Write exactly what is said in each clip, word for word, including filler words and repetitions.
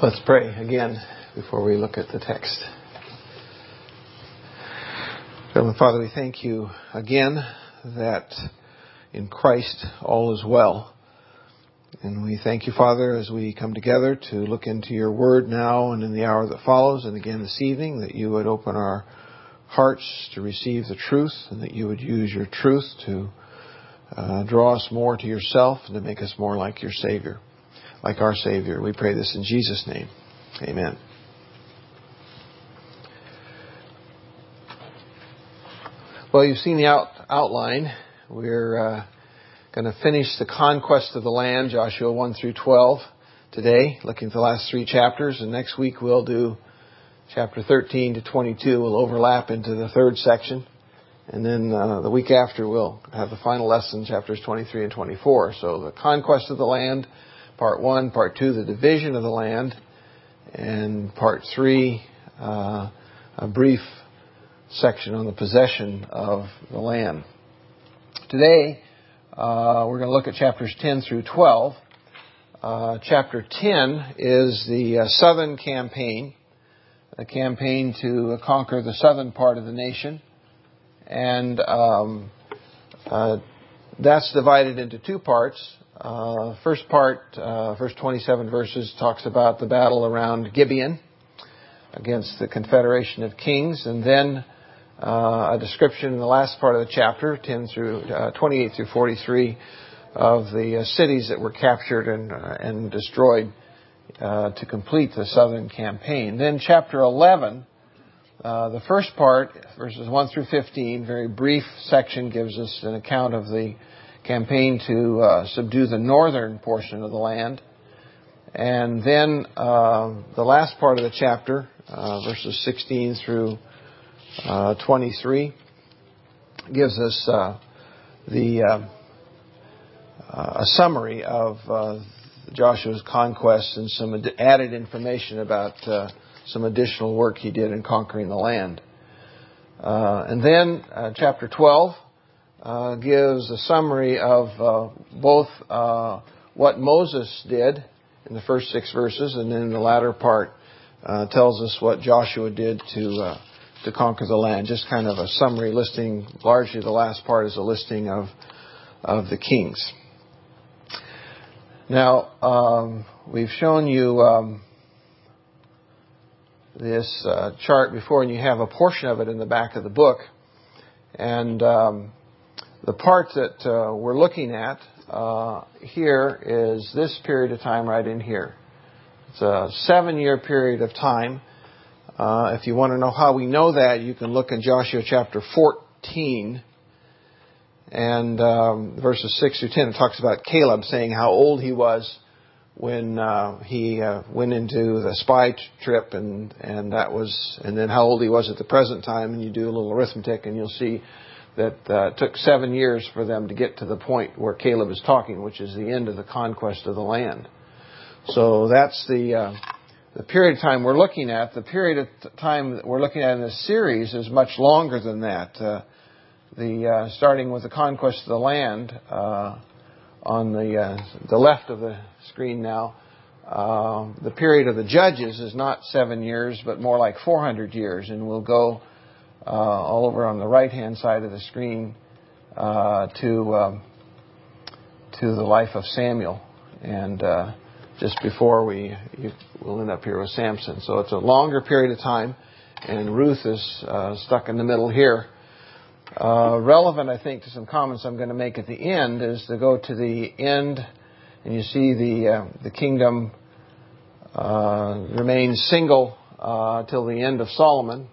Let's pray again before we look at the text. Heavenly Father, we thank you again that in Christ all is well. And we thank you, Father, as we come together to look into your word now and in the hour that follows, and again this evening, that you would open our hearts to receive the truth, and that you would use your truth to uh, draw us more to yourself and to make us more like your Savior. Like our Savior. We pray this in Jesus' name. Amen. Well, you've seen the out, outline. We're uh, going to finish the conquest of the land, Joshua one through twelve, today, looking at the last three chapters. And next week we'll do chapter thirteen to twenty-two. We'll overlap into the third section. And then uh, the week after we'll have the final lesson, chapters twenty-three and twenty-four. So the conquest of the land, Part one, Part two, the division of the land, and Part three, uh, a brief section on the possession of the land. Today, uh, we're going to look at chapters ten through twelve. Uh, chapter ten is the uh, southern campaign, a campaign to uh, conquer the southern part of the nation. And um, uh, that's divided into two parts. Uh, first part, uh, first twenty-seven verses, talks about the battle around Gibeon against the Confederation of Kings, and then uh, a description in the last part of the chapter, ten through uh, twenty-eight through forty-three, of the uh, cities that were captured and uh, and destroyed uh, to complete the southern campaign. Then chapter eleven, uh, the first part, verses one through fifteen, very brief section, gives us an account of the campaign to uh, subdue the northern portion of the land. And then uh, the last part of the chapter, uh, verses sixteen through uh, twenty-three, gives us uh, the uh, uh, a summary of uh, Joshua's conquest and some ad- added information about uh, some additional work he did in conquering the land. Uh, and then uh, chapter twelve Uh, gives a summary of uh, both uh, what Moses did in the first six verses, and then the latter part uh, tells us what Joshua did to uh, to conquer the land. Just kind of a summary listing. Largely, the last part is a listing of of the kings. Now, um, we've shown you um, this uh, chart before, and you have a portion of it in the back of the book, and um, the part that uh, we're looking at uh, here is this period of time right in here. It's a seven-year period of time. Uh, if you want to know how we know that, you can look in Joshua chapter fourteen and um, verses six through ten. It talks about Caleb saying how old he was when uh, he uh, went into the spy trip, and and that was, and then how old he was at the present time. And you do a little arithmetic, and you'll see that uh, it took seven years for them to get to the point where Caleb is talking, which is the end of the conquest of the land. So that's the uh, the period of time we're looking at. The period of time that we're looking at in this series is much longer than that. Uh, the uh, starting with the conquest of the land uh, on the uh, the left of the screen now. Uh, the period of the judges is not seven years, but more like four hundred years, and we'll go Uh, all over on the right-hand side of the screen uh, to um, to the life of Samuel, and uh, just before we you, we'll end up here with Samson. So it's a longer period of time, and Ruth is uh, stuck in the middle here. Uh, relevant, I think, to some comments I'm going to make at the end is to go to the end, and you see the uh, the kingdom uh, remains single uh, till the end of Solomon,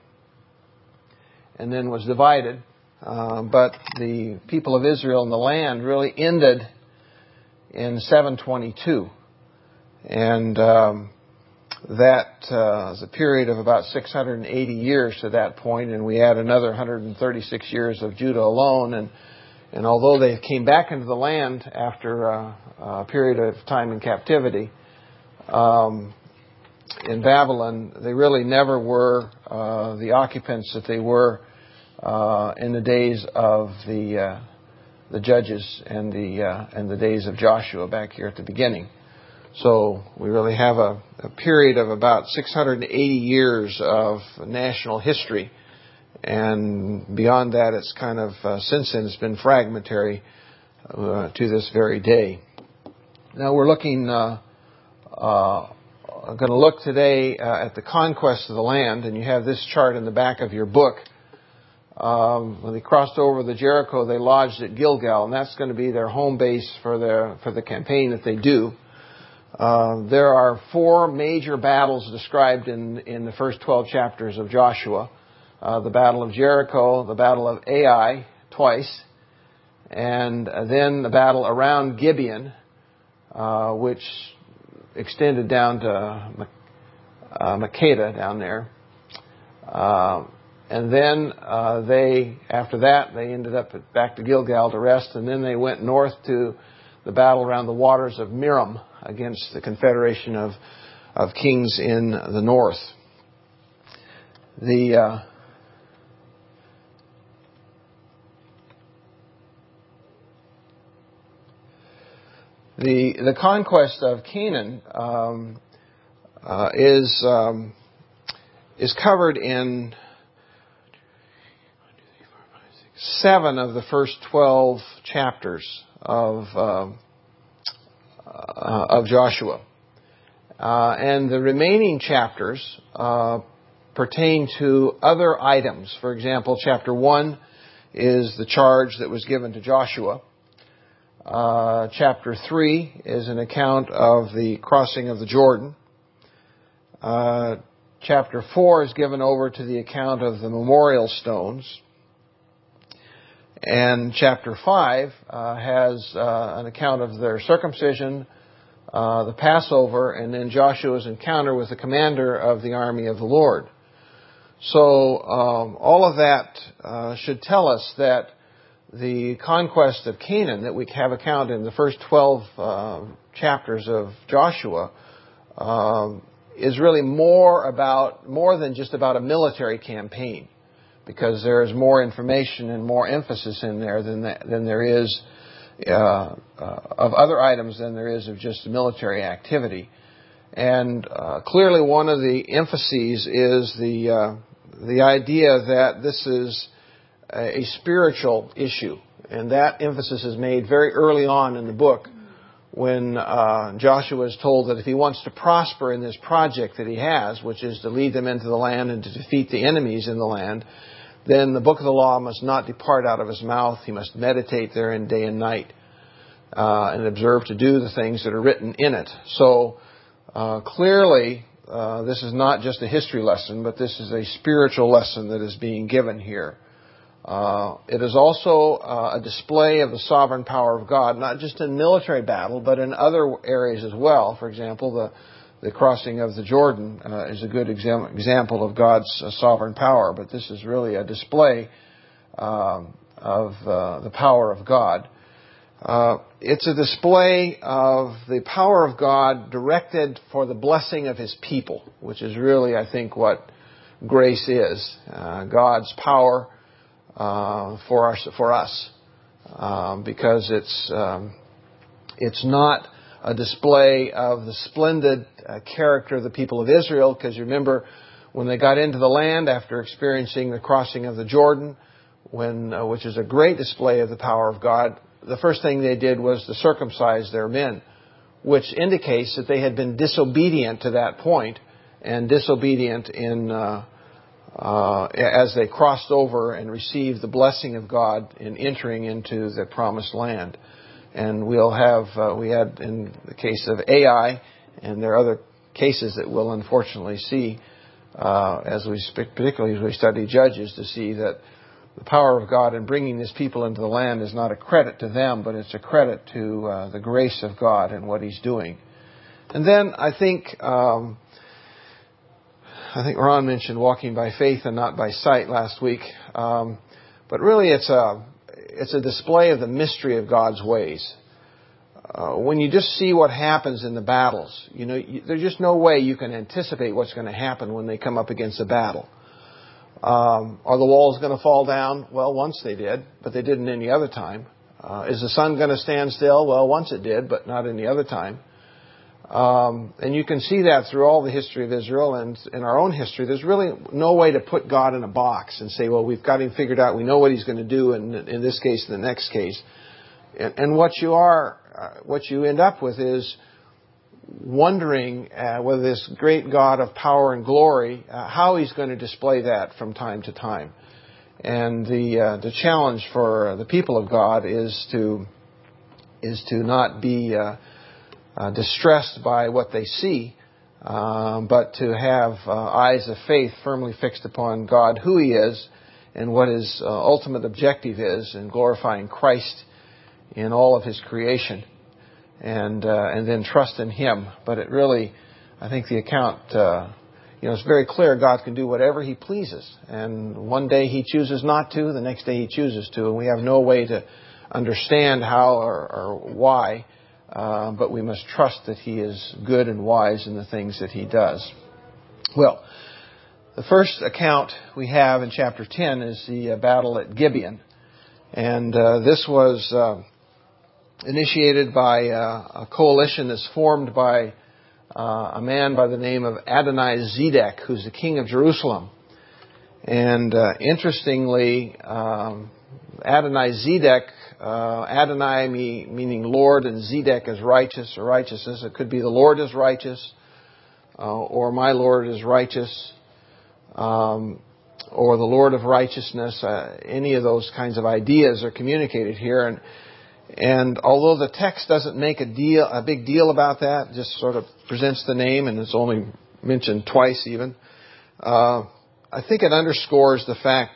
and then was divided. Uh, but the people of Israel and the land really ended in seven twenty-two. And um, that uh, is a period of about six hundred eighty years to that point, and we add another one hundred thirty-six years of Judah alone. And, and although they came back into the land after uh, a period of time in captivity, um, in Babylon, they really never were uh, the occupants that they were Uh, in the days of the uh, the judges and the uh, and the days of Joshua back here at the beginning. So we really have a, a period of about six hundred eighty years of national history. And beyond that, it's kind of, uh, since then, it's been fragmentary uh, to this very day. Now we're looking, uh, uh, going to look today uh, at the conquest of the land, and you have this chart in the back of your book. Um, when they crossed over the Jericho, they lodged at Gilgal, and that's going to be their home base for the for the campaign that they do. Uh, there are four major battles described in in the first twelve chapters of Joshua. Uh, the Battle of Jericho, the Battle of Ai, twice, and then the battle around Gibeon, uh, which extended down to uh, Makkedah down there. Uh, and then uh, they, after that, they ended up at, back to Gilgal to rest, and then they went north to the battle around the waters of Merom against the confederation of, of kings in the north. The... Uh, The the conquest of Canaan um, uh, is um, is covered in seven of the first twelve chapters of uh, uh, of Joshua, uh, and the remaining chapters uh, pertain to other items. For example, chapter one is the charge that was given to Joshua. Uh, chapter three is an account of the crossing of the Jordan. Uh, chapter four is given over to the account of the memorial stones. And chapter five uh, has uh, an account of their circumcision, uh, the Passover, and then Joshua's encounter with the commander of the army of the Lord. So um, all of that uh, should tell us that the conquest of Canaan that we have account in the first twelve uh, chapters of Joshua um, is really more about more than just about a military campaign, because there is more information and more emphasis in there than that, than there is uh, uh, of other items than there is of just military activity. And uh, clearly, one of the emphases is the uh, the idea that this is a spiritual issue, and that emphasis is made very early on in the book when uh, Joshua is told that if he wants to prosper in this project that he has, which is to lead them into the land and to defeat the enemies in the land, then the book of the law must not depart out of his mouth. He must meditate therein day and night uh, and observe to do the things that are written in it. So uh, clearly uh, this is not just a history lesson, but this is a spiritual lesson that is being given here. Uh, it is also uh, a display of the sovereign power of God, not just in military battle, but in other areas as well. For example, the, the crossing of the Jordan uh, is a good exam- example of God's uh, sovereign power. But this is really a display um, of uh, the power of God. Uh, it's a display of the power of God directed for the blessing of His people, which is really, I think, what grace is. Uh, God's power Uh, for our, for us, um, because it's um, it's not a display of the splendid uh, character of the people of Israel. Because you remember, when they got into the land after experiencing the crossing of the Jordan, when uh, which is a great display of the power of God, the first thing they did was to circumcise their men, which indicates that they had been disobedient to that point and disobedient in. Uh, Uh, as they crossed over and received the blessing of God in entering into the promised land. And we'll have, uh, we had in the case of Ai, and there are other cases that we'll unfortunately see, uh, as we, particularly as we study Judges, to see that the power of God in bringing His people into the land is not a credit to them, but it's a credit to uh, the grace of God and what He's doing. And then I think, um, I think Ron mentioned walking by faith and not by sight last week. Um, but really it's a, it's a display of the mystery of God's ways. Uh, when you just see what happens in the battles, you know, you, there's just no way you can anticipate what's going to happen when they come up against a battle. Um, are the walls going to fall down? Well, once they did, but they didn't any other time. Uh, is the sun going to stand still? Well, once it did, but not any other time. Um, and you can see that through all the history of Israel and in our own history. There's really no way to put God in a box and say, well, we've got him figured out. We know what he's going to do in, in this case, in the next case. And, and what you are, uh, what you end up with is wondering uh, whether this great God of power and glory, uh, how he's going to display that from time to time. And the uh, the challenge for the people of God is to is to not be uh, uh, distressed by what they see, um, but to have uh, eyes of faith firmly fixed upon God, who he is, and what his uh, ultimate objective is in glorifying Christ in all of his creation, and uh, and then trust in him. But it really, I think the account, uh, you know, it's very clear God can do whatever he pleases. And one day he chooses not to, the next day he chooses to, and we have no way to understand how or, or why, uh, but we must trust that he is good and wise in the things that he does. Well, the first account we have in chapter ten is the uh, battle at Gibeon. And uh, this was uh, initiated by uh, a coalition that's formed by uh, a man by the name of Adoni-Zedek, who's the king of Jerusalem. And uh, interestingly, um, Adoni-Zedek, uh, Adonai me, meaning Lord, and Zedek is righteous or righteousness. It could be the Lord is righteous, uh, or my Lord is righteous, um, or the Lord of righteousness. Uh, any of those kinds of ideas are communicated here. And And although the text doesn't make a deal, a big deal about that, just sort of presents the name, and it's only mentioned twice even, uh, I think it underscores the fact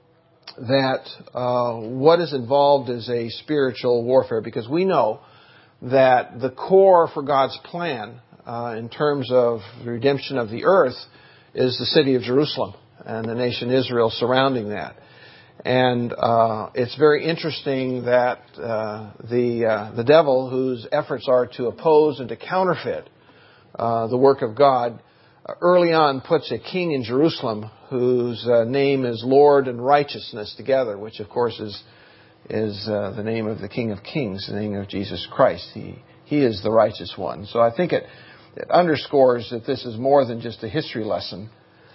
that uh, what is involved is a spiritual warfare, because we know that the core for God's plan uh, in terms of the redemption of the earth is the city of Jerusalem and the nation Israel surrounding that. And uh, it's very interesting that uh, the uh, the devil, whose efforts are to oppose and to counterfeit uh, the work of God, uh, early on puts a king in Jerusalem whose uh, name is Lord and Righteousness together, which of course is is uh, the name of the King of Kings, the name of Jesus Christ. He he is the righteous one. So I think it, it underscores that this is more than just a history lesson.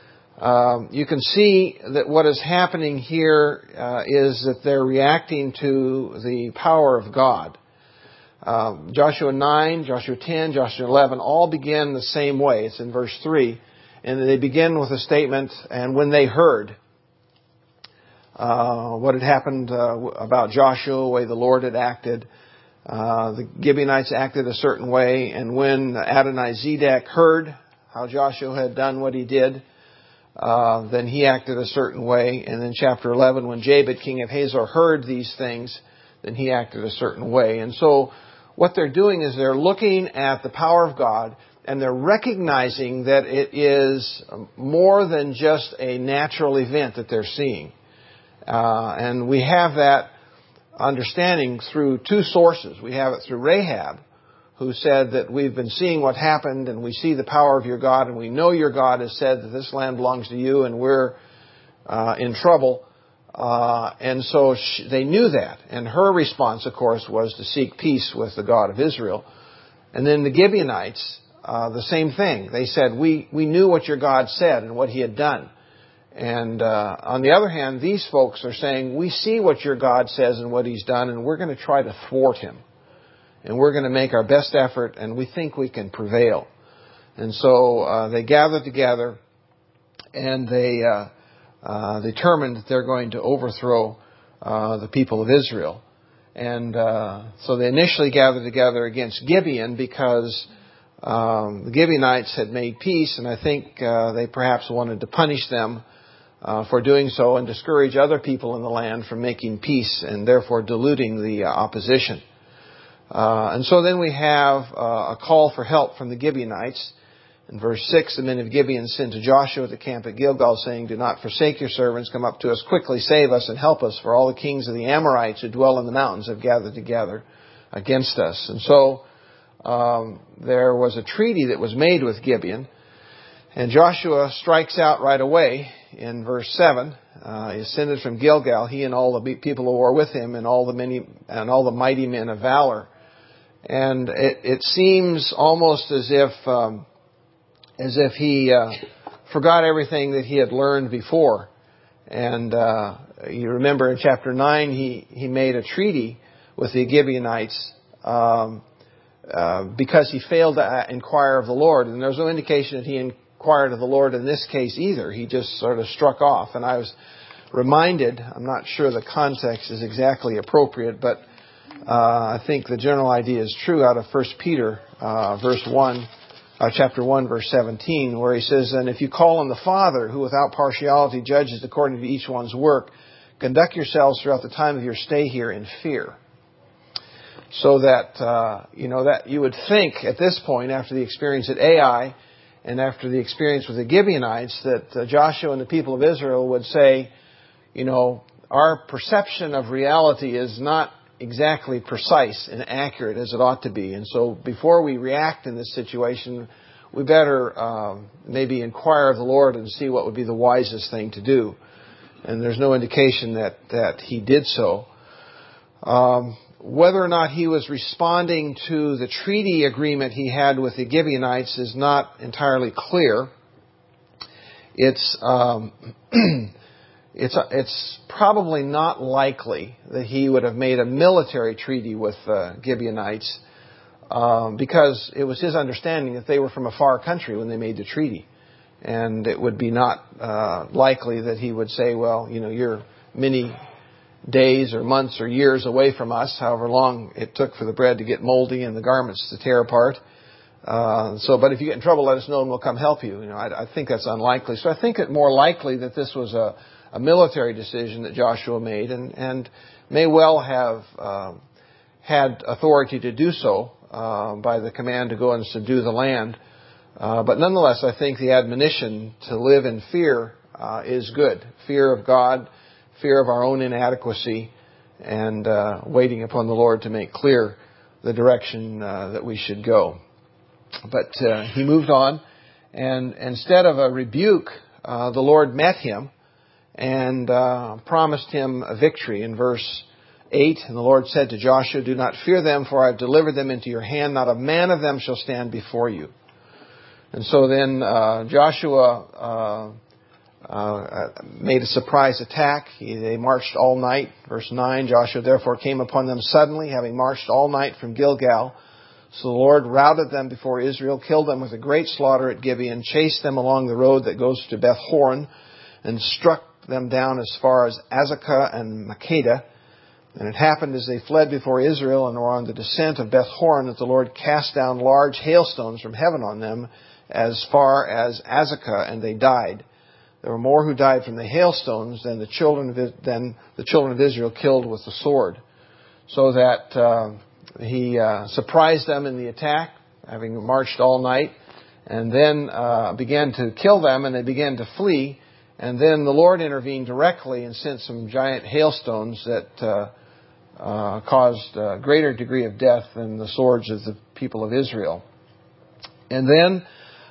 Um, you can see that what is happening here uh, is that they're reacting to the power of God. Um, Joshua nine, Joshua ten, Joshua eleven all begin the same way. It's in verse three. And they begin with a statement, and when they heard uh, what had happened uh, about Joshua, the way the Lord had acted, uh, the Gibeonites acted a certain way. And when Adoni-Zedek heard how Joshua had done what he did, Uh, then he acted a certain way. And in chapter eleven, when Jabin, king of Hazor, heard these things, then he acted a certain way. And so what they're doing is they're looking at the power of God, and they're recognizing that it is more than just a natural event that they're seeing. Uh, and we have that understanding through two sources. We have it through Rahab, who said that we've been seeing what happened, and we see the power of your God, and we know your God has said that this land belongs to you, and we're uh, in trouble. Uh, and so she, they knew that. And her response, of course, was to seek peace with the God of Israel. And then the Gibeonites, uh, the same thing. They said, we, we knew what your God said and what he had done. And uh, on the other hand, these folks are saying, we see what your God says and what he's done, and we're going to try to thwart him. And we're going to make our best effort, and we think we can prevail. And so uh, they gathered together, and they uh, uh, determined that they're going to overthrow uh, the people of Israel. And uh, so they initially gathered together against Gibeon because um, the Gibeonites had made peace, and I think uh, they perhaps wanted to punish them uh, for doing so and discourage other people in the land from making peace and therefore diluting the uh, opposition. Uh, and so then we have uh, a call for help from the Gibeonites. In verse six, the men of Gibeon sent to Joshua at the camp at Gilgal, saying, do not forsake your servants. Come up to us quickly, save us, and help us, for all the kings of the Amorites who dwell in the mountains have gathered together against us. And so um, there was a treaty that was made with Gibeon, and Joshua strikes out right away in verse seven. Uh, he ascended from Gilgal, he and all the people who were with him, and all the many and all the mighty men of valor. And it, it seems almost as if um, as if he uh, forgot everything that he had learned before. And uh, you remember in chapter nine, he, he made a treaty with the Gibeonites um, uh, because he failed to inquire of the Lord. And there's no indication that he inquired of the Lord in this case either. He just sort of struck off. And I was reminded, I'm not sure the context is exactly appropriate, but uh, I think the general idea is true out of First Peter, uh, verse one, uh, chapter one, verse seventeen, where he says, "And if you call on the Father, who without partiality judges according to each one's work, conduct yourselves throughout the time of your stay here in fear." So that, uh, you know, that you would think at this point, after the experience at Ai, and after the experience with the Gibeonites, that uh, Joshua and the people of Israel would say, you know, our perception of reality is not exactly precise and accurate as it ought to be. And so before we react in this situation, we better uh, maybe inquire of the Lord and see what would be the wisest thing to do. And there's no indication that, that he did so. Um, whether or not he was responding to the treaty agreement he had with the Gibeonites is not entirely clear. It's... Um, It's it's probably not likely that he would have made a military treaty with uh, Gibeonites um, because it was his understanding that they were from a far country when they made the treaty. And it would be not uh, likely that he would say, well, you know, you're many days or months or years away from us, however long it took for the bread to get moldy and the garments to tear apart. Uh, so, but if you get in trouble, let us know and we'll come help you. You know, I, I think that's unlikely. So I think it more likely that this was a a military decision that Joshua made, and, and may well have uh, had authority to do so uh, by the command to go and subdue the land. Uh, but nonetheless, I think the admonition to live in fear uh, is good. Fear of God, fear of our own inadequacy, and uh, waiting upon the Lord to make clear the direction uh, that we should go. But uh, he moved on, and instead of a rebuke, uh, the Lord met him and uh, promised him a victory. In verse eight, "And the Lord said to Joshua, do not fear them, for I have delivered them into your hand. Not a man of them shall stand before you." And so then uh, Joshua uh, uh, made a surprise attack. He, they marched all night. Verse nine, "Joshua therefore came upon them suddenly, having marched all night from Gilgal. So the Lord routed them before Israel, killed them with a great slaughter at Gibeon, chased them along the road that goes to Beth Horon, and struck them down as far as Azekah and Makkedah. And it happened as they fled before Israel and were on the descent of Beth Horon that the Lord cast down large hailstones from heaven on them as far as Azekah, and they died. There were more who died from the hailstones than the children of, than the children of Israel killed with the sword." So that uh, he uh, surprised them in the attack, having marched all night, and then uh, began to kill them, and they began to flee. And then the Lord intervened directly and sent some giant hailstones that uh, uh, caused a greater degree of death than the swords of the people of Israel. And then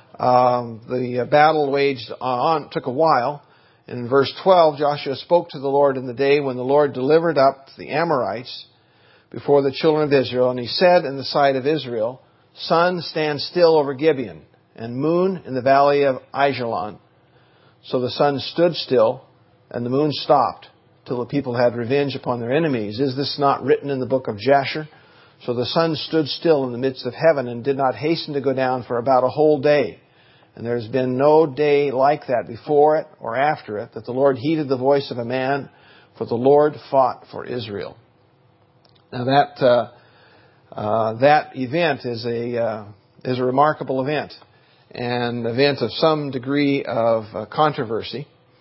um, the battle waged on, took a while. And in verse twelve, Joshua spoke to the Lord in the day when the Lord delivered up the Amorites before the children of Israel. And he said in the sight of Israel, "Sun, stand still over Gibeon, and moon in the valley of Aijalon." So the sun stood still, and the moon stopped, till the people had revenge upon their enemies. Is this not written in the book of Jasher? So the sun stood still in the midst of heaven, and did not hasten to go down for about a whole day. And there has been no day like that before it or after it, that the Lord heeded the voice of a man, for the Lord fought for Israel. Now that uh, uh, that event is a uh, is a remarkable event. An event of some degree of uh, controversy.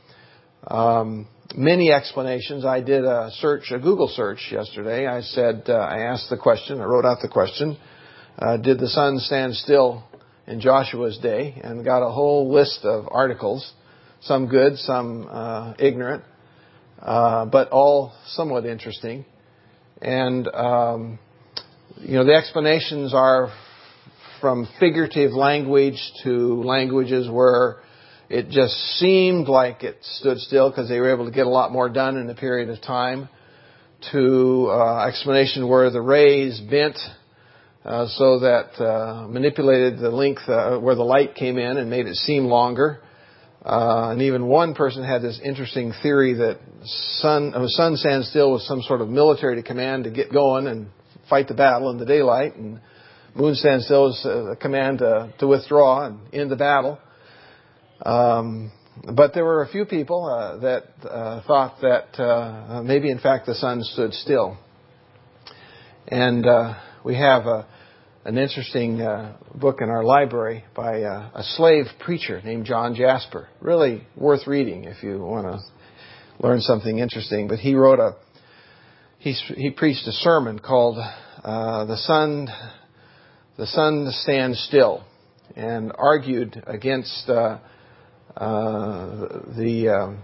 Um, many explanations. I did a search, a Google search yesterday. I said, uh, I asked the question, I wrote out the question, uh, did the sun stand still in Joshua's day? And got a whole list of articles, some good, some uh, ignorant, uh, but all somewhat interesting. And, um, you know, the explanations are from figurative language to languages where it just seemed like it stood still because they were able to get a lot more done in a period of time, to uh, explanation where the rays bent uh, so that uh, manipulated the length uh, where the light came in and made it seem longer. Uh, and even one person had this interesting theory that sun, uh, sun stands still was some sort of military command to get going and fight the battle in the daylight, and moon stands still is a command to, to withdraw and end the battle. Um, but there were a few people uh, that uh, thought that uh, maybe in fact the sun stood still. And uh, we have a an interesting uh, book in our library by uh, a slave preacher named John Jasper. Really worth reading if you want to learn something interesting. But he wrote a, he, he preached a sermon called uh, "The Sun, the Sun Stands Still," and argued against uh, uh, the. Uh,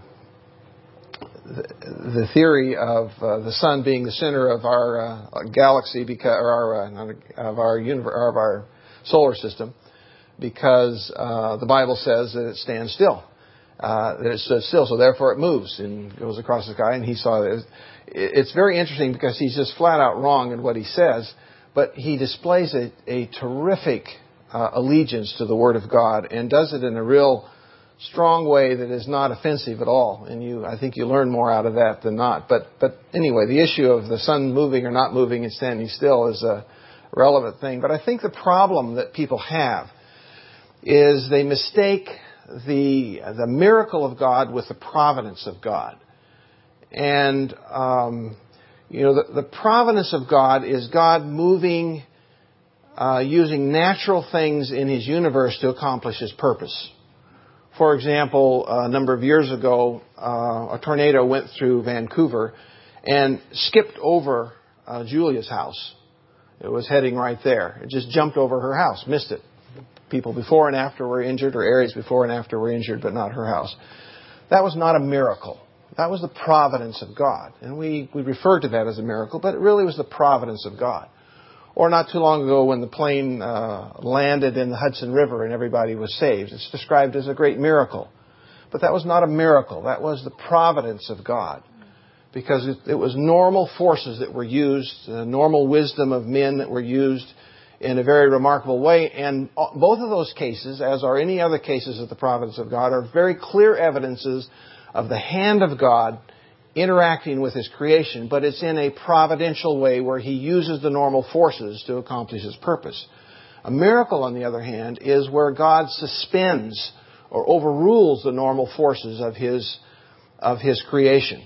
The theory of uh, the sun being the center of our uh, galaxy, because or our, uh, not a, of our universe, of our solar system, because uh, the Bible says that it stands still, uh, that it stood still, so therefore it moves and goes across the sky. And he saw it. It's very interesting because he's just flat out wrong in what he says, but he displays a, a terrific uh, allegiance to the Word of God and does it in a real strong way that is not offensive at all. And you, I think you learn more out of that than not. But, but anyway, the issue of the sun moving or not moving and standing still is a relevant thing. But I think the problem that people have is they mistake the, the miracle of God with the providence of God. And, um, you know, the, the providence of God is God moving, uh, using natural things in His universe to accomplish His purpose. For example, a number of years ago, uh, a tornado went through Vancouver and skipped over uh, Julia's house. It was heading right there. It just jumped over her house, missed it. People before and after were injured, or areas before and after were injured, but not her house. That was not a miracle. That was the providence of God. And we, we refer to that as a miracle, but it really was the providence of God. Or not too long ago when the plane uh, landed in the Hudson River and everybody was saved. It's described as a great miracle. But that was not a miracle. That was the providence of God. Because it, it was normal forces that were used, the normal wisdom of men that were used in a very remarkable way. And both of those cases, as are any other cases of the providence of God, are very clear evidences of the hand of God interacting with His creation, but it's in a providential way where He uses the normal forces to accomplish His purpose. A miracle, on the other hand, is where God suspends or overrules the normal forces of His, of His creation.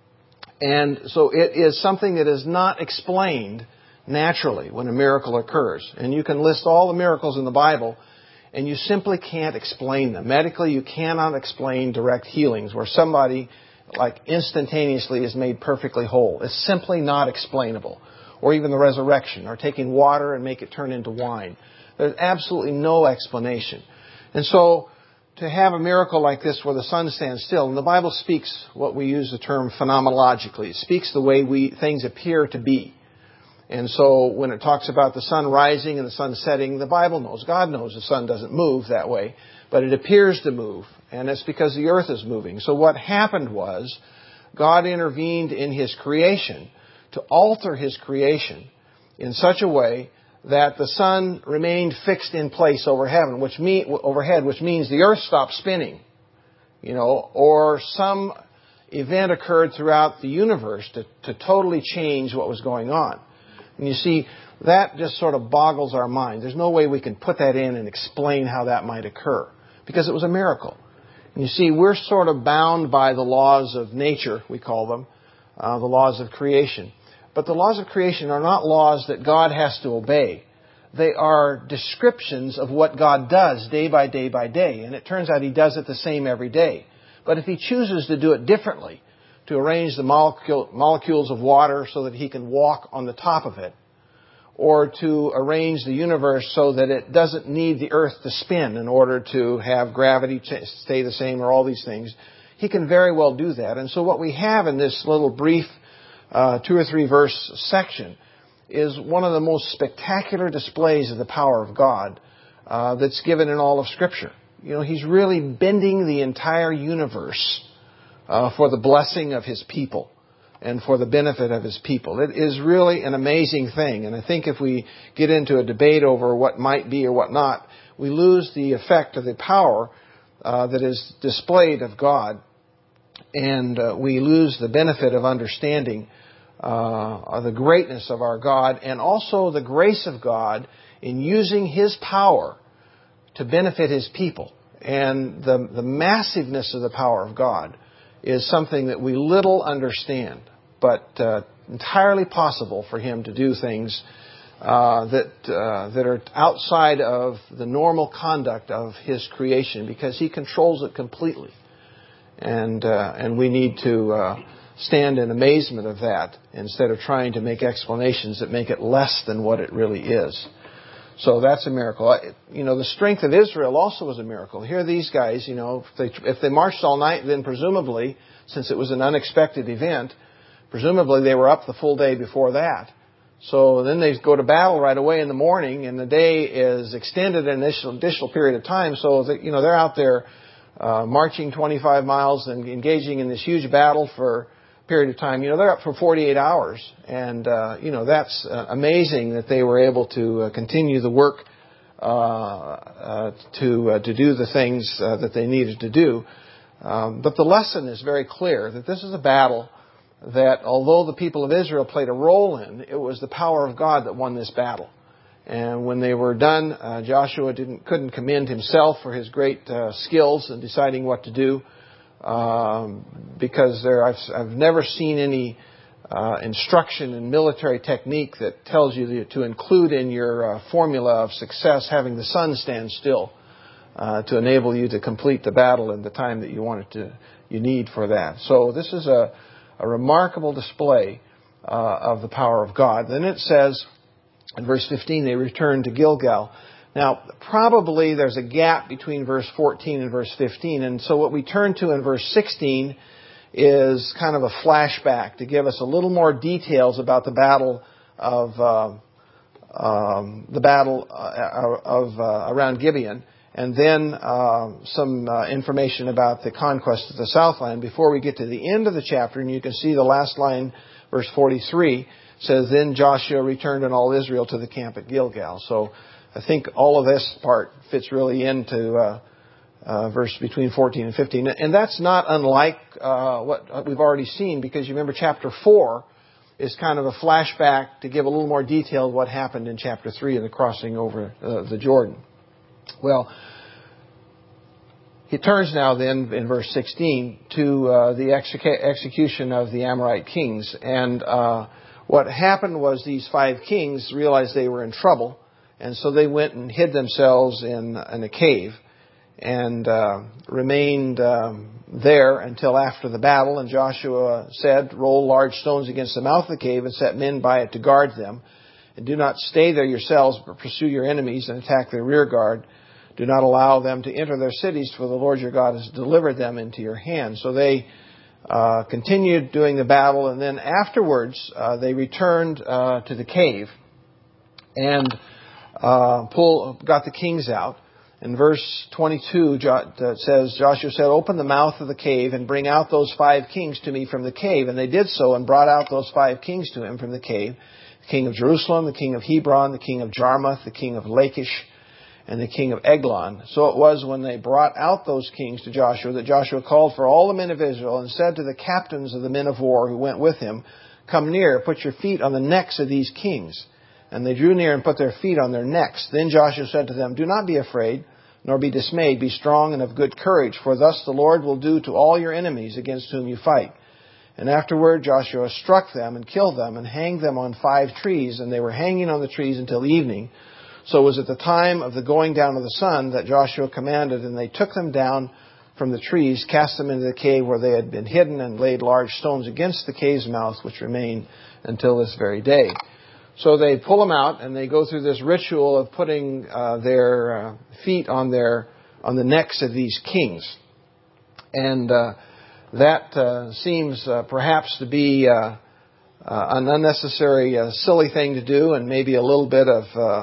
And so it is something that is not explained naturally when a miracle occurs. And you can list all the miracles in the Bible, and you simply can't explain them. Medically, you cannot explain direct healings where somebody like instantaneously is made perfectly whole. It's simply not explainable. Or even the resurrection, or taking water and make it turn into wine. There's absolutely no explanation. And so, to have a miracle like this where the sun stands still, and the Bible speaks what we use the term phenomenologically. It speaks the way we things appear to be. And so, when it talks about the sun rising and the sun setting, the Bible knows, God knows the sun doesn't move that way. But it appears to move, and it's because the earth is moving. So what happened was, God intervened in His creation to alter His creation in such a way that the sun remained fixed in place over heaven, which mean, overhead, which means the earth stopped spinning, you know, or some event occurred throughout the universe to, to totally change what was going on. And you see, that just sort of boggles our mind. There's no way we can put that in and explain how that might occur. Because it was a miracle. And you see, we're sort of bound by the laws of nature, we call them, uh, the laws of creation. But the laws of creation are not laws that God has to obey. They are descriptions of what God does day by day by day. And it turns out He does it the same every day. But if He chooses to do it differently, to arrange the molecule, molecules of water so that He can walk on the top of it, or to arrange the universe so that it doesn't need the earth to spin in order to have gravity stay the same, or all these things, He can very well do that. And so what we have in this little brief uh, two or three verse section is one of the most spectacular displays of the power of God uh, that's given in all of Scripture. You know, He's really bending the entire universe uh, for the blessing of His people. and for the benefit of His people. It is really an amazing thing. And I think if we get into a debate over what might be or what not, we lose the effect of the power uh, that is displayed of God. And uh, we lose the benefit of understanding uh, the greatness of our God, and also the grace of God in using His power to benefit His people. And the, the massiveness of the power of God is something that we little understand, but uh, entirely possible for Him to do things uh, that uh, that are outside of the normal conduct of His creation, because He controls it completely. And uh, and we need to uh, stand in amazement of that instead of trying to make explanations that make it less than what it really is. So that's a miracle. You know, the strength of Israel also was a miracle. Here these guys, you know, if they, if they marched all night, then presumably, since it was an unexpected event, presumably they were up the full day before that. So then they go to battle right away in the morning, and the day is extended an additional, additional period of time. So, that, you know, they're out there uh, marching twenty-five miles and engaging in this huge battle for period of time. You know, they're up for forty-eight hours. And, uh, you know, that's uh, amazing that they were able to uh, continue the work uh, uh, to uh, to do the things uh, that they needed to do. Um, but the lesson is very clear that this is a battle that, although the people of Israel played a role in, it was the power of God that won this battle. And when they were done, uh, Joshua didn't couldn't commend himself for his great uh, skills in deciding what to do. Um, because there, I've, I've never seen any uh, instruction in military technique that tells you to include in your uh, formula of success having the sun stand still uh, to enable you to complete the battle in the time that you want it to, you need for that. So this is a, a remarkable display uh, of the power of God. Then it says in verse fifteen, they returned to Gilgal. Now, probably there's a gap between verse fourteen and verse fifteen. And so what we turn to in verse sixteen is kind of a flashback to give us a little more details about the battle of uh, um, the battle uh, of uh, around Gibeon, and then uh, some uh, information about the conquest of the Southland before we get to the end of the chapter. And you can see the last line, verse forty-three, says, "Then Joshua returned and all Israel to the camp at Gilgal." So I think all of this part fits really into uh, uh, verse between fourteen and fifteen. And that's not unlike uh, what we've already seen, because you remember chapter four is kind of a flashback to give a little more detail of what happened in chapter three in the crossing over uh, the Jordan. Well, he turns now then in verse sixteen to uh, the execu- execution of the Amorite kings. And uh, what happened was these five kings realized they were in trouble. And so they went and hid themselves in, in a cave and uh, remained um, there until after the battle. And Joshua said, "Roll large stones against the mouth of the cave and set men by it to guard them. And do not stay there yourselves, but pursue your enemies and attack their rear guard. Do not allow them to enter their cities, for the Lord your God has delivered them into your hand." So they uh, continued doing the battle, and then afterwards uh, they returned uh, to the cave and Uh, pull, got the kings out. In verse twenty-two, it says, Joshua said, "Open the mouth of the cave and bring out those five kings to me from the cave." And they did so and brought out those five kings to him from the cave. The king of Jerusalem, the king of Hebron, the king of Jarmuth, the king of Lachish, and the king of Eglon. So it was when they brought out those kings to Joshua that Joshua called for all the men of Israel and said to the captains of the men of war who went with him, "Come near, put your feet on the necks of these kings." And they drew near and put their feet on their necks. Then Joshua said to them, "Do not be afraid, nor be dismayed. Be strong and of good courage, for thus the Lord will do to all your enemies against whom you fight." And afterward Joshua struck them and killed them and hanged them on five trees. And they were hanging on the trees until evening. So it was at the time of the going down of the sun that Joshua commanded, and they took them down from the trees, cast them into the cave where they had been hidden, and laid large stones against the cave's mouth, which remain until this very day. So they pull them out, and they go through this ritual of putting uh, their uh, feet on their on the necks of these kings, and uh, that uh, seems uh, perhaps to be uh, uh, an unnecessary, uh, silly thing to do, and maybe a little bit of uh,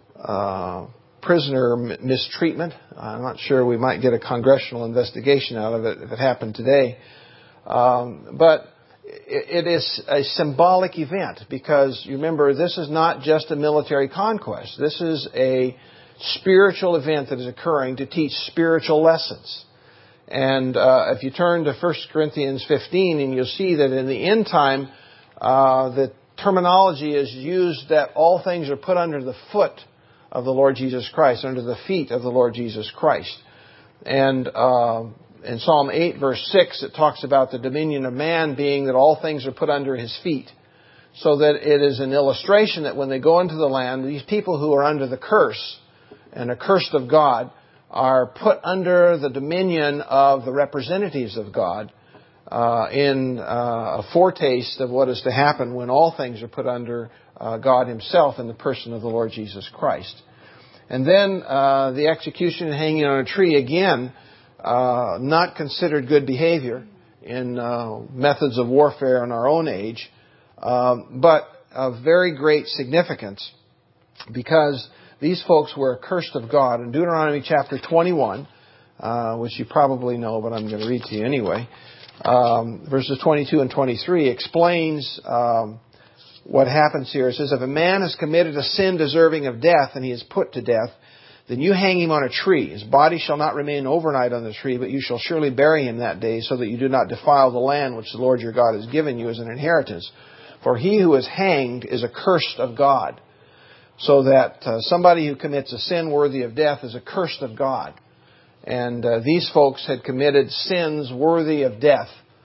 uh, prisoner m- mistreatment. I'm not sure we might get a congressional investigation out of it if it happened today, um, but it is a symbolic event because, you remember, this is not just a military conquest. This is a spiritual event that is occurring to teach spiritual lessons. And uh, if you turn to First Corinthians fifteen, and you'll see that in the end time, uh, the terminology is used that all things are put under the foot of the Lord Jesus Christ, under the feet of the Lord Jesus Christ. And uh, in Psalm eight, verse six, it talks about the dominion of man being that all things are put under his feet. So that it is an illustration that when they go into the land, these people who are under the curse and accursed of God are put under the dominion of the representatives of God uh, in uh, a foretaste of what is to happen when all things are put under uh, God Himself in the person of the Lord Jesus Christ. And then uh, the execution and hanging on a tree, again, uh, not considered good behavior in uh, methods of warfare in our own age, um, but of very great significance because these folks were accursed of God. In Deuteronomy chapter twenty-one, uh, which you probably know, but I'm going to read to you anyway, um, verses twenty-two and twenty-three explains um, what happens here. It says, if a man has committed a sin deserving of death and he is put to death, then you hang him on a tree. His body shall not remain overnight on the tree, but you shall surely bury him that day, so that you do not defile the land which the Lord your God has given you as an inheritance. For he who is hanged is accursed of God. So that uh, somebody who commits a sin worthy of death is accursed of God. And uh, these folks had committed sins worthy of death.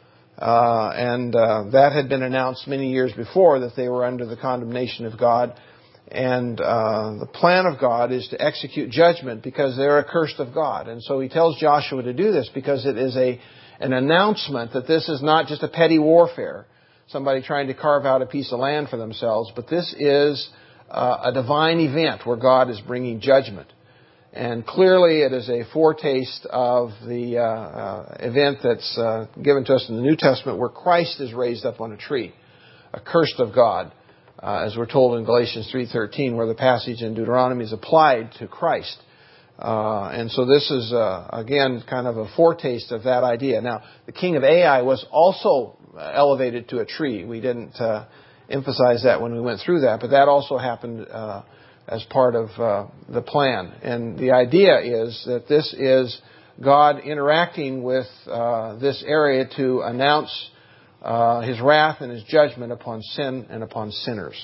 Uh, and uh, that had been announced many years before, that they were under the condemnation of God. And uh, the plan of God is to execute judgment because they're accursed of God. And so He tells Joshua to do this because it is a an announcement that this is not just a petty warfare, somebody trying to carve out a piece of land for themselves, but this is Uh, a divine event where God is bringing judgment. And clearly it is a foretaste of the uh, uh, event that's uh, given to us in the New Testament where Christ is raised up on a tree, accursed of God, uh, as we're told in Galatians three thirteen, where the passage in Deuteronomy is applied to Christ. Uh, and so this is, uh, again, kind of a foretaste of that idea. Now, the king of Ai was also elevated to a tree. We didn't Uh, emphasize that when we went through that, but that also happened uh, as part of uh, the plan. And the idea is that this is God interacting with uh, this area to announce uh, His wrath and His judgment upon sin and upon sinners.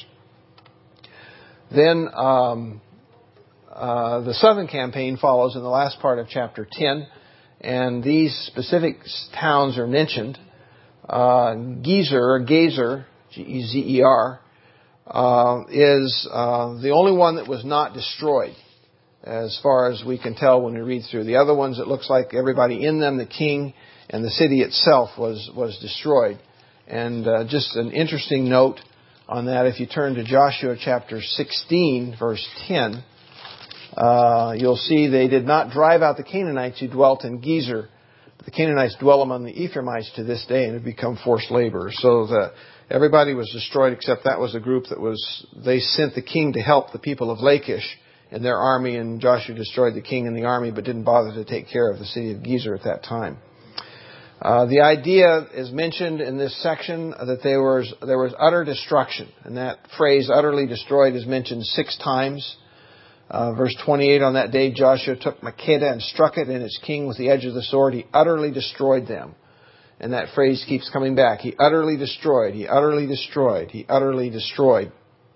Then um, uh, the southern campaign follows in the last part of chapter ten, and these specific towns are mentioned. Uh, Gezer, or Gazer, G E Z E R, uh, is uh, the only one that was not destroyed, as far as we can tell when we read through. The other ones, it looks like everybody in them, the king and the city itself, was was destroyed. And uh, just an interesting note on that, if you turn to Joshua chapter sixteen, verse ten, uh, you'll see they did not drive out the Canaanites who dwelt in Gezer. The Canaanites dwell among the Ephraimites to this day and have become forced laborers. So the everybody was destroyed except that was a group that was, they sent the king to help the people of Lachish in their army, and Joshua destroyed the king and the army but didn't bother to take care of the city of Gezer at that time. Uh, the idea is mentioned in this section that there was, there was utter destruction, and that phrase utterly destroyed is mentioned six times. Uh, verse twenty-eight, on that day Joshua took Makkedah and struck it and its king with the edge of the sword. He utterly destroyed them. And that phrase keeps coming back. He utterly destroyed. He utterly destroyed. He utterly destroyed.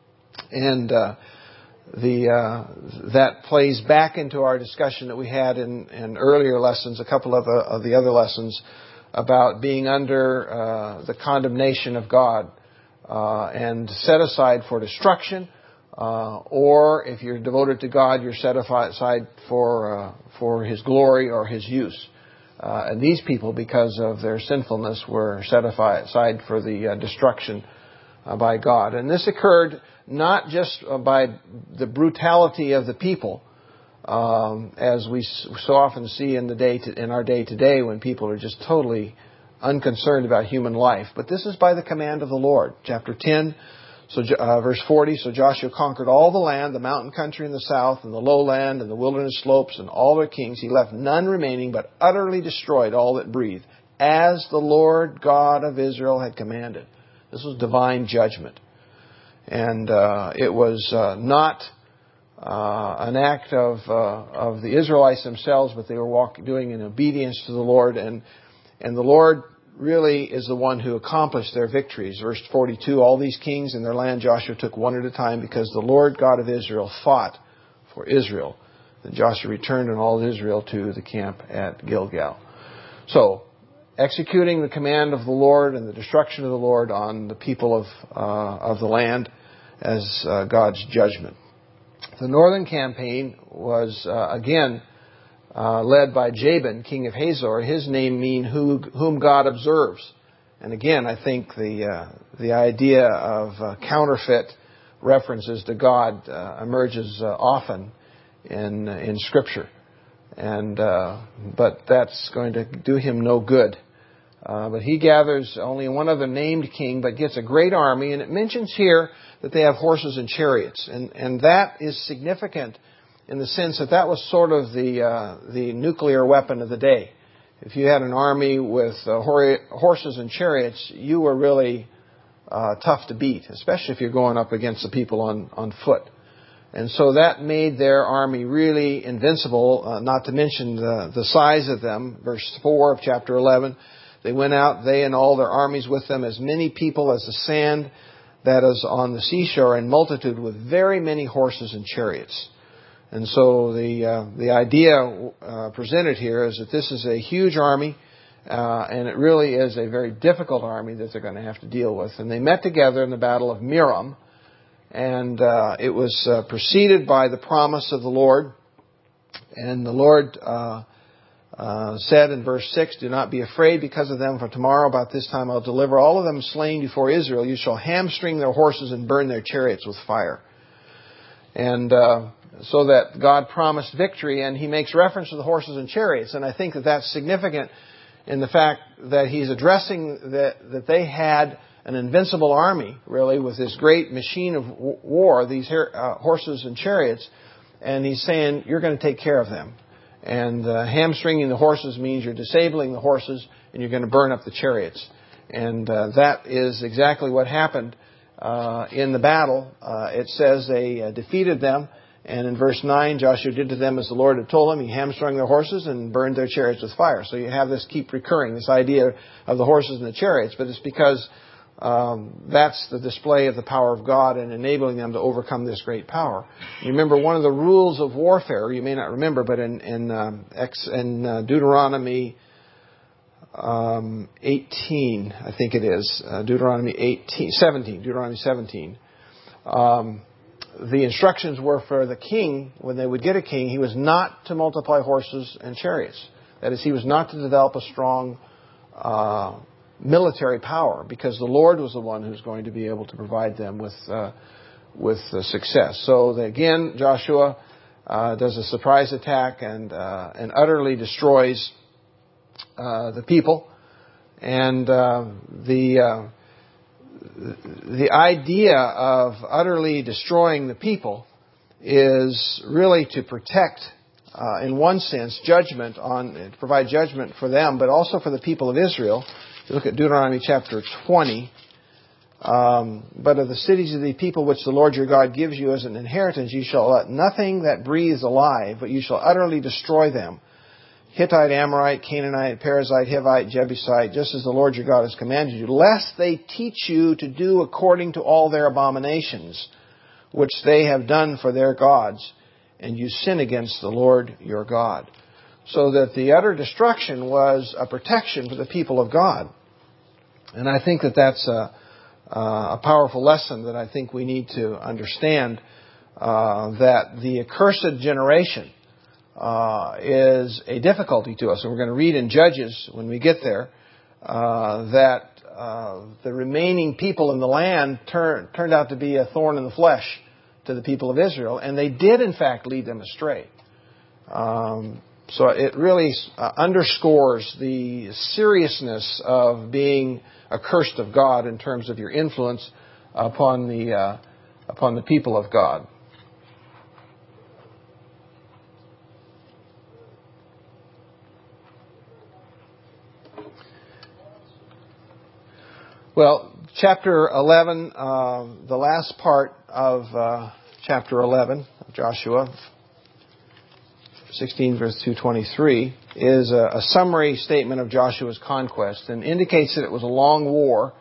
And uh, the uh, that plays back into our discussion that we had in, in earlier lessons, a couple of, uh, of the other lessons, about being under uh, the condemnation of God uh, and set aside for destruction. Uh, or if you're devoted to God, you're set aside for uh, for His glory or His use. Uh, and these people, because of their sinfulness, were set aside for the uh, destruction uh, by God. And this occurred not just uh, by the brutality of the people, um, as we so often see in the day to, in our day today, when people are just totally unconcerned about human life, but this is by the command of the Lord. Chapter ten. So, uh, verse forty, so Joshua conquered all the land, the mountain country in the south, and the lowland, and the wilderness slopes, and all their kings. He left none remaining, but utterly destroyed all that breathed. as the Lord God of Israel had commanded. This was divine judgment. And uh, it was uh, not uh, an act of uh, of the Israelites themselves, but they were walking, doing in obedience to the Lord. And and the Lord really is the one who accomplished their victories. Verse forty-two, all these kings in their land Joshua took one at a time, because the Lord God of Israel fought for Israel. Then Joshua returned and all Israel to the camp at Gilgal. So, executing the command of the Lord and the destruction of the Lord on the people of uh, of the land as uh, God's judgment. The northern campaign was, uh, again, uh, led by Jabin, king of Hazor. His name means who, whom God observes. And again, I think the uh, the idea of uh, counterfeit references to God uh, emerges uh, often in in Scripture. And uh, but that's going to do him no good. Uh, but he gathers only one other named king, but gets a great army. And it mentions here that they have horses and chariots. And, and that is significant in the sense that that was sort of the uh, the nuclear weapon of the day. If you had an army with uh, hor- horses and chariots, you were really uh, tough to beat, especially if you're going up against the people on, on foot. And so that made their army really invincible, uh, not to mention the, the size of them. Verse four of chapter eleven. They went out, they and all their armies with them, as many people as the sand that is on the seashore, in multitude, with very many horses and chariots. And so the uh, the idea uh, presented here is that this is a huge army, uh, and it really is a very difficult army that they're going to have to deal with. And they met together in the battle of Merom, and uh, it was uh, preceded by the promise of the Lord. And the Lord uh, uh, said in verse six, do not be afraid because of them, for tomorrow about this time I'll deliver all of them slain before Israel. You shall hamstring their horses and burn their chariots with fire. And uh, so that God promised victory, and he makes reference to the horses and chariots. And I think that that's significant in the fact that he's addressing that, that they had an invincible army, really, with this great machine of war, these uh, horses and chariots. And he's saying, you're going to take care of them. And uh, hamstringing the horses means you're disabling the horses and you're going to burn up the chariots. And uh, that is exactly what happened uh, in the battle. Uh, it says they uh, defeated them. And in verse nine, Joshua did to them as the Lord had told him. He hamstrung their horses and burned their chariots with fire. So you have this keep recurring, this idea of the horses and the chariots. But it's because um, that's the display of the power of God in enabling them to overcome this great power. You remember one of the rules of warfare, you may not remember, but in, in, um, Ex, in uh, Deuteronomy um, eighteen, I think it is, uh, Deuteronomy eighteen, seventeen, Deuteronomy seventeen, um, the instructions were for the king, when they would get a king, he was not to multiply horses and chariots. That is, he was not to develop a strong uh, military power, because the Lord was the one who's going to be able to provide them with uh, with uh, success. So the, again, Joshua uh, does a surprise attack and uh, and utterly destroys uh, the people. And uh, the uh, The idea of utterly destroying the people is really to protect, uh, in one sense, judgment on, to provide judgment for them, but also for the people of Israel. If you look at Deuteronomy chapter twenty, um, but of the cities of the people which the Lord your God gives you as an inheritance, you shall let nothing that breathes alive, but you shall utterly destroy them. Hittite, Amorite, Canaanite, Perizzite, Hivite, Jebusite, just as the Lord your God has commanded you, lest they teach you to do according to all their abominations, which they have done for their gods, and you sin against the Lord your God. So that the utter destruction was a protection for the people of God. And I think that that's a, a powerful lesson that I think we need to understand, uh, that the accursed generation Uh, is a difficulty to us. And we're going to read in Judges, when we get there, uh, that uh, the remaining people in the land turn, turned out to be a thorn in the flesh to the people of Israel. And they did, in fact, lead them astray. Um, so it really uh, underscores the seriousness of being accursed of God in terms of your influence upon the, uh, upon the people of God. Well, chapter eleven, uh, the last part of uh, chapter eleven of Joshua, sixteen verse two twenty-three, is a, a summary statement of Joshua's conquest and indicates that it was a long war.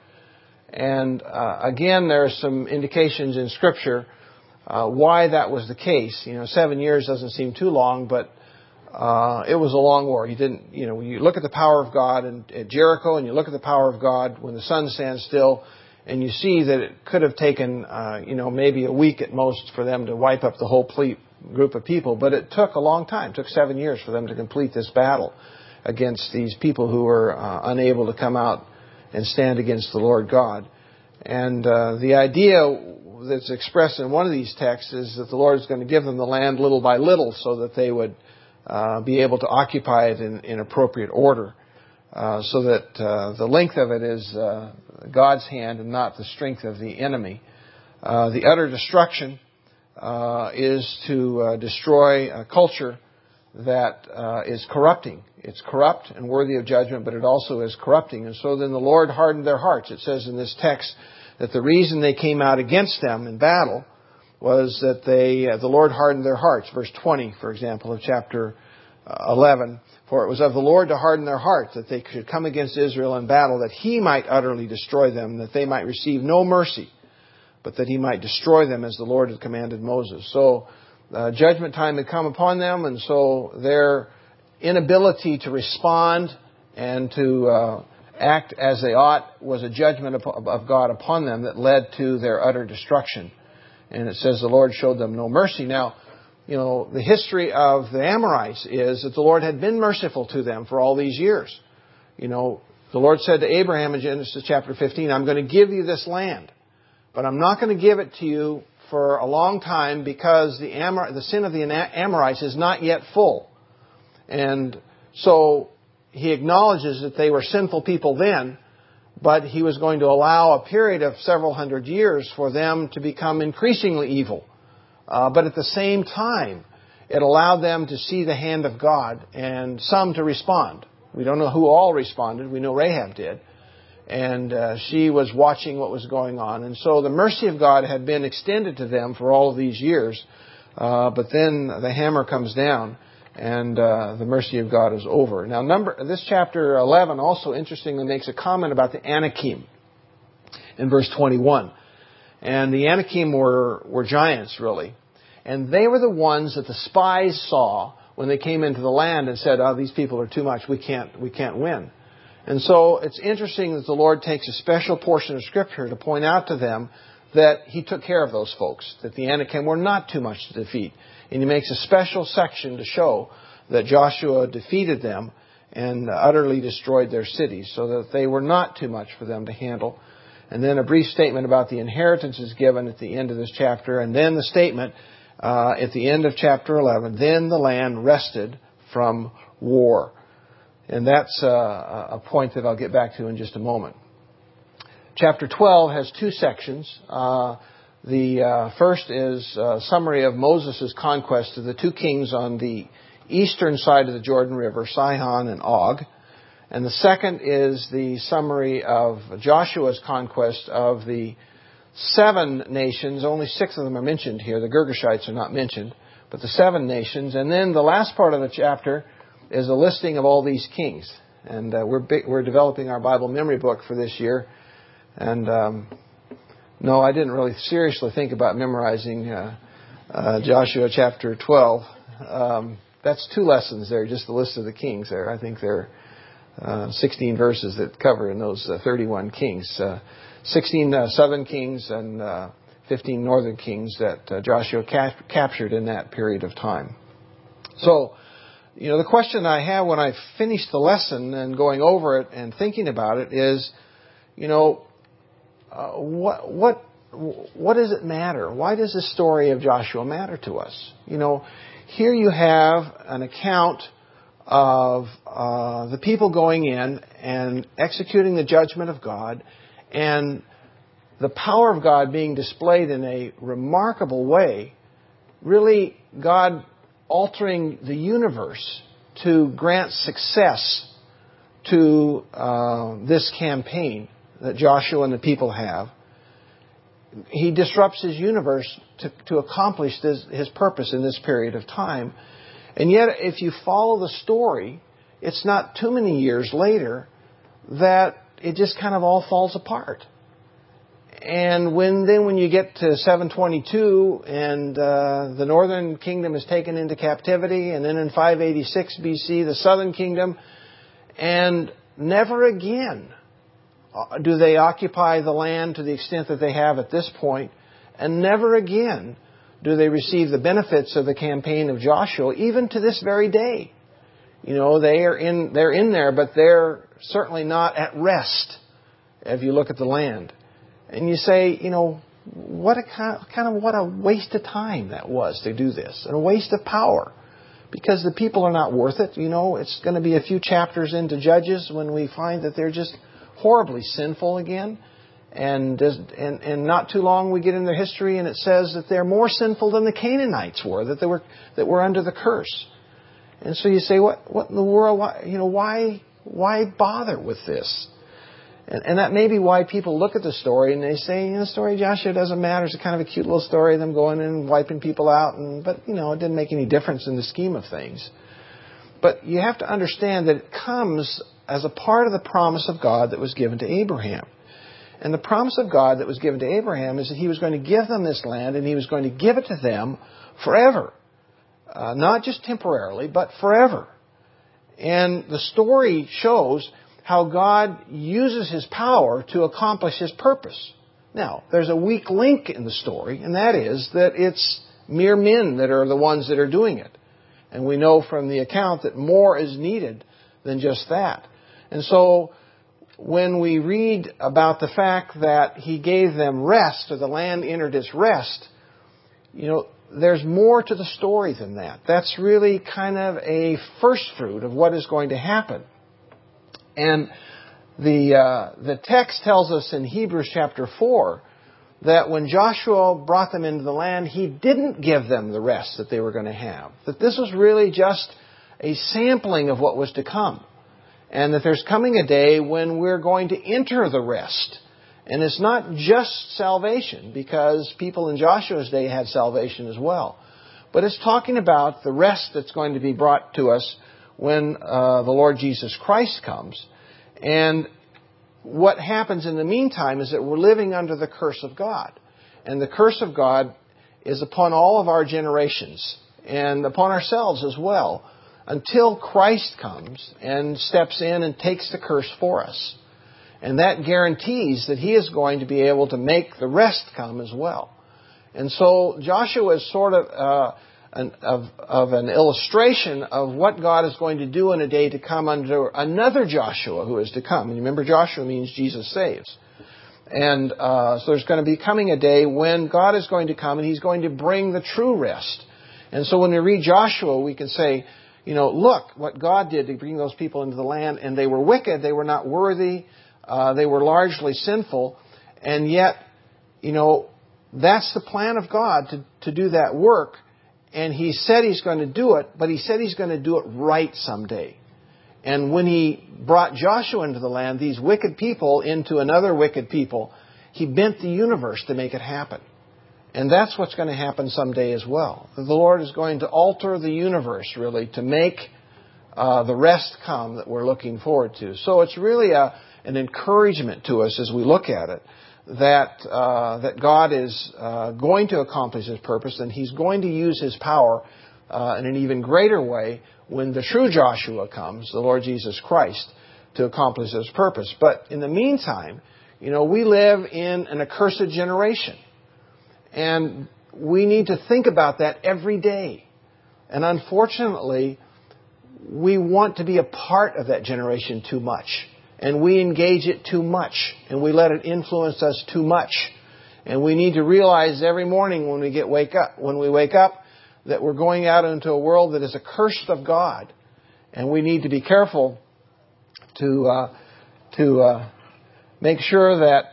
And uh, again, there are some indications in Scripture uh, why that was the case. You know, seven years doesn't seem too long, but uh, it was a long war. You didn't, you know, you look at the power of God in, at Jericho, and you look at the power of God when the sun stands still, and you see that it could have taken, uh, you know, maybe a week at most for them to wipe up the whole ple- group of people. But it took a long time. It took seven years for them to complete this battle against these people who were uh, unable to come out and stand against the Lord God. And uh, the idea that's expressed in one of these texts is that the Lord is going to give them the land little by little so that they would uh, be able to occupy it in, in appropriate order, uh, so that uh, the length of it is uh, God's hand and not the strength of the enemy. Uh, the utter destruction uh, is to uh, destroy a culture that uh, is corrupting. It's corrupt and worthy of judgment, but it also is corrupting. And so then the Lord hardened their hearts. It says in this text that the reason they came out against them in battle was that they, uh, the Lord hardened their hearts. Verse twenty, for example, of chapter eleven. For it was of the Lord to harden their hearts, that they should come against Israel in battle, that He might utterly destroy them, that they might receive no mercy, but that He might destroy them as the Lord had commanded Moses. So Uh, judgment time had come upon them, and so their inability to respond and to uh, act as they ought was a judgment of God upon them that led to their utter destruction. And it says the Lord showed them no mercy. Now, you know, the history of the Amorites is that the Lord had been merciful to them for all these years. You know, the Lord said to Abraham in Genesis chapter fifteen, I'm going to give you this land, but I'm not going to give it to you for a long time because the Amor- the sin of the Amorites is not yet full. And so He acknowledges that they were sinful people then, but He was going to allow a period of several hundred years for them to become increasingly evil. Uh, but at the same time, it allowed them to see the hand of God and some to respond. We don't know who all responded. We know Rahab did. And uh, she was watching what was going on. And so the mercy of God had been extended to them for all of these years. Uh, but then the hammer comes down and uh, the mercy of God is over. Now, number this chapter eleven also interestingly makes a comment about the Anakim in verse twenty-one. And the Anakim were, were giants, really. And they were the ones that the spies saw when they came into the land and said, oh, these people are too much. We can't, we can't win. And so it's interesting that the Lord takes a special portion of Scripture to point out to them that He took care of those folks, that the Anakim were not too much to defeat. And He makes a special section to show that Joshua defeated them and utterly destroyed their cities, so that they were not too much for them to handle. And then a brief statement about the inheritance is given at the end of this chapter, and then the statement uh, at the end of chapter eleven, then the land rested from war. And that's uh, a point that I'll get back to in just a moment. Chapter twelve has two sections. Uh, the uh, first is a summary of Moses' conquest of the two kings on the eastern side of the Jordan River, Sihon and Og. And the second is the summary of Joshua's conquest of the seven nations. Only six of them are mentioned here. The Girgashites are not mentioned, but the seven nations. And then the last part of the chapter is a listing of all these kings. And uh, we're big, we're developing our Bible memory book for this year. And um, no, I didn't really seriously think about memorizing uh, uh, Joshua chapter twelve. Um, that's two lessons there, just the list of the kings there. I think there are uh, sixteen verses that cover in those uh, thirty-one kings. Uh, sixteen uh, southern kings and uh, fifteen northern kings that uh, Joshua cap- captured in that period of time. So, you know, the question I have when I finish the lesson and going over it and thinking about it is, you know, uh, what what what does it matter? Why does the story of Joshua matter to us? You know, here you have an account of uh, the people going in and executing the judgment of God, and the power of God being displayed in a remarkable way. Really, God altering the universe to grant success to uh, this campaign that Joshua and the people have, he disrupts his universe to, to accomplish this, his purpose in this period of time. And yet, if you follow the story, it's not too many years later that it just kind of all falls apart. And when then when you get to seven twenty-two and uh, the northern kingdom is taken into captivity, and then in five eighty-six B C the southern kingdom, and never again do they occupy the land to the extent that they have at this point, and never again do they receive the benefits of the campaign of Joshua, even to this very day. You know, they are in, they're in there, but they're certainly not at rest if you look at the land. And you say, you know, what a kind of, kind of what a waste of time that was to do this, and a waste of power, because the people are not worth it. You know, it's going to be a few chapters into Judges when we find that they're just horribly sinful again, and and and not too long we get in their history and it says that they're more sinful than the Canaanites were, that they were that were under the curse. And so you say, what what in the world? Why, you know, why why bother with this? And, and that may be why people look at the story and they say, you know, the story of Joshua doesn't matter. It's a kind of a cute little story of them going in and wiping people out. And, but, you know, it didn't make any difference in the scheme of things. But you have to understand that it comes as a part of the promise of God that was given to Abraham. And the promise of God that was given to Abraham is that He was going to give them this land, and He was going to give it to them forever. Uh, not just temporarily, but forever. And the story shows how God uses His power to accomplish His purpose. Now, there's a weak link in the story, and that is that it's mere men that are the ones that are doing it. And we know from the account that more is needed than just that. And so, when we read about the fact that He gave them rest, or the land entered its rest, you know, there's more to the story than that. That's really kind of a first fruit of what is going to happen. And the uh, the text tells us in Hebrews chapter four that when Joshua brought them into the land, he didn't give them the rest that they were going to have. That this was really just a sampling of what was to come. And that there's coming a day when we're going to enter the rest. And it's not just salvation, because people in Joshua's day had salvation as well. But it's talking about the rest that's going to be brought to us when uh, the Lord Jesus Christ comes. And what happens in the meantime is that we're living under the curse of God. And the curse of God is upon all of our generations, and upon ourselves as well, until Christ comes and steps in and takes the curse for us. And that guarantees that He is going to be able to make the rest come as well. And so Joshua is sort of, uh, an, of, of an illustration of what God is going to do in a day to come under another Joshua who is to come. And remember, Joshua means Jesus saves. And uh, so there's going to be coming a day when God is going to come and He's going to bring the true rest. And so when we read Joshua, we can say, you know, look what God did to bring those people into the land, and they were wicked, they were not worthy, uh, they were largely sinful, and yet, you know, that's the plan of God to, to do that work, and He said He's going to do it, but He said He's going to do it right someday. And when He brought Joshua into the land, these wicked people into another wicked people, He bent the universe to make it happen. And that's what's going to happen someday as well. The Lord is going to alter the universe, really, to make uh, the rest come that we're looking forward to. So it's really a, an encouragement to us as we look at it, that uh, that God is uh, going to accomplish His purpose, and He's going to use His power uh, in an even greater way when the true Joshua comes, the Lord Jesus Christ, to accomplish His purpose. But in the meantime, you know, we live in an accursed generation. And we need to think about that every day. And unfortunately, we want to be a part of that generation too much. And we engage it too much. And we let it influence us too much. And we need to realize every morning when we get wake up, when we wake up, that we're going out into a world that is accursed of God. And we need to be careful to uh, to uh, make sure that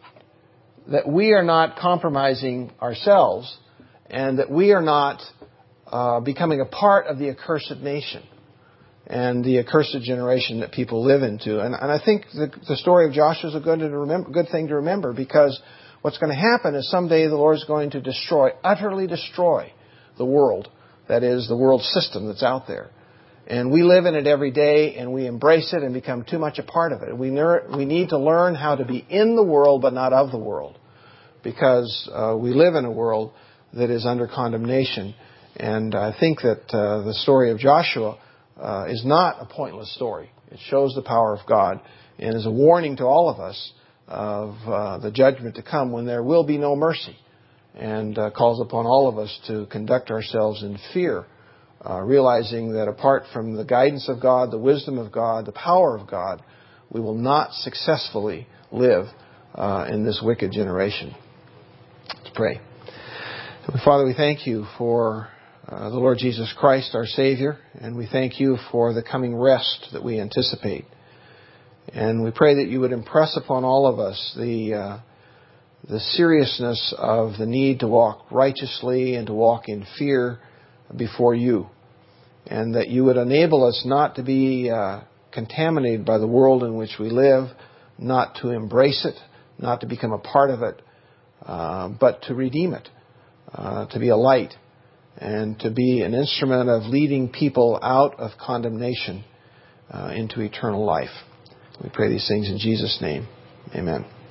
that we are not compromising ourselves, and that we are not uh, becoming a part of the accursed nation. and the accursed generation that people live into. And, and I think the, the story of Joshua is a good, to remember, good thing to remember, because what's going to happen is someday the Lord is going to destroy, utterly destroy the world. That is, the world system that's out there. And we live in it every day, and we embrace it and become too much a part of it. We, ner- we need to learn how to be in the world but not of the world, because uh, we live in a world that is under condemnation. And I think that uh, the story of Joshua uh, is not a pointless story. It shows the power of God and is a warning to all of us of uh, the judgment to come, when there will be no mercy, and uh, calls upon all of us to conduct ourselves in fear, uh, realizing that apart from the guidance of God, the wisdom of God, the power of God, we will not successfully live uh, in this wicked generation. Let's pray. Father, we thank you for uh, the Lord Jesus Christ, our Savior, and we thank you for the coming rest that we anticipate. And we pray that you would impress upon all of us the uh, the seriousness of the need to walk righteously and to walk in fear before you, and that you would enable us not to be uh, contaminated by the world in which we live, not to embrace it, not to become a part of it, uh, but to redeem it, uh, to be a light, and to be an instrument of leading people out of condemnation uh, into eternal life. We pray these things in Jesus' name. Amen.